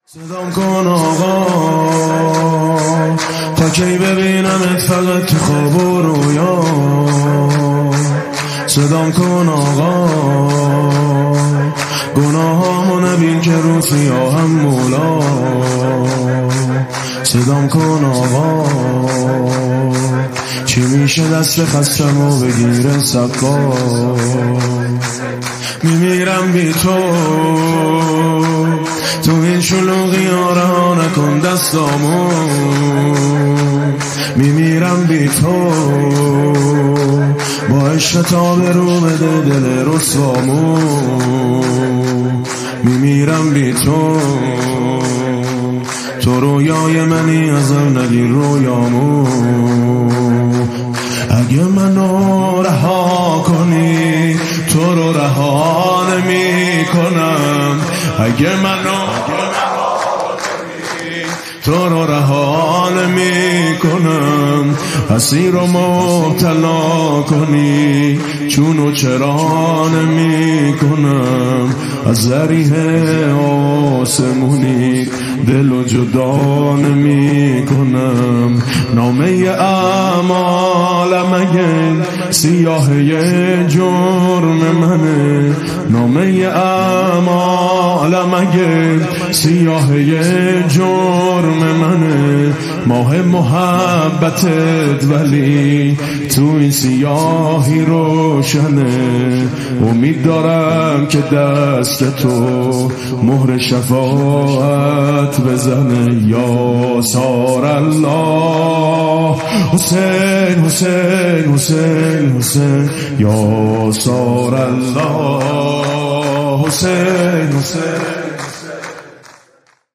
صدام کن آقا تا کی ببینمت فقط تو خواب و رویا. صدام کن آقا گناهامو نبین که رو سیاهم مولا. صدام کن آقا چی میشه دست خستمو بگیره سقا. میمیرم بی تو این شلوغی ها رها نکن دستامو. میمیرم بی تو با عشق تا به رو بده دل رسوامو. میمیرم بی تو رویای منی ازم نگیر رویامو. اگه منو رها کنی تو رو رها نمی کنم. اگه منو تو رو رها نمی کنم. اسیر و مبتلا کنی چونو چرا نمی کنم. از ذریح آسمونی دلو جدا نمی کنم. نامه اعمالم اگه سیاهی جرم منه. نامه اعمالم اگه سیاهی جرم منه. ماه محبتت ولی تو این سیاهی روشنه. امید دارم که دست تو مهر شفاعت بزنه. یا سار الله حسین حسین حسین حسین. یا سار الله حسین حسین.